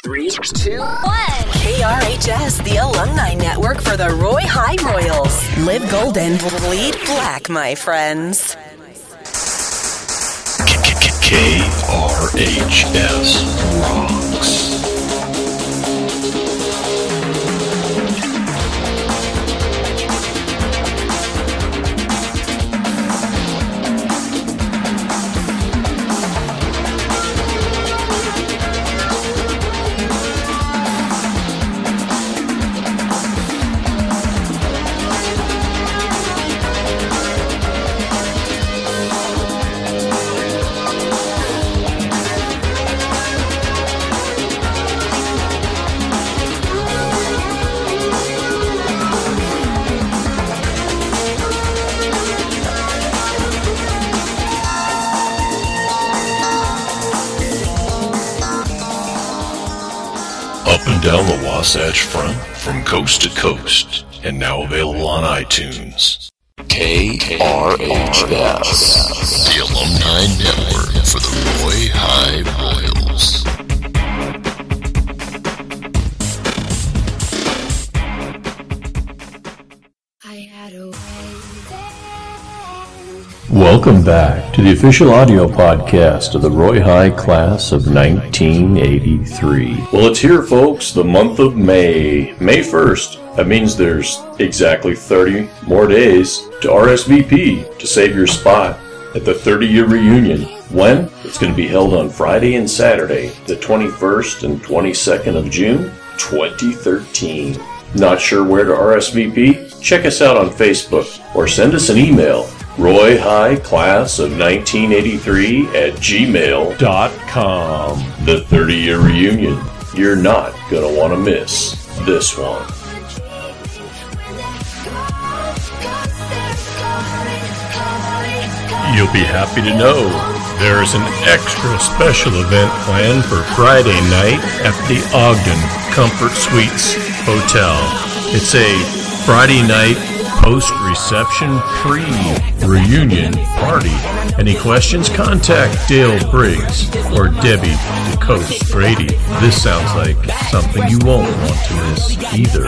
3, 2, 1. KRHS, the alumni network for the Roy High Royals. Live golden, bleed black, my friends. KRHS rocks. Up and down the Wasatch Front, from coast to coast, and now available on iTunes. KRHS, the alumni network for the Roy High Royals. Welcome back to the official audio podcast of the Roy High class of 1983. Well, it's here, folks, the month of May. May 1st. That means there's exactly 30 more days to RSVP to save your spot at the 30-year reunion. When? It's going to be held on Friday and Saturday, the 21st and 22nd of June, 2013. Not sure where to RSVP? Check us out on Facebook or send us an email. Roy High Class of 1983 at gmail.com. The 30-year reunion. You're not going to want to miss this one. You'll be happy to know there's an extra special event planned for Friday night at the Ogden Comfort Suites Hotel. It's a Friday night post-reception pre-reunion party. Any questions? Contact Dale Briggs or Debbie DeCoste Brady. This sounds like something you won't want to miss either.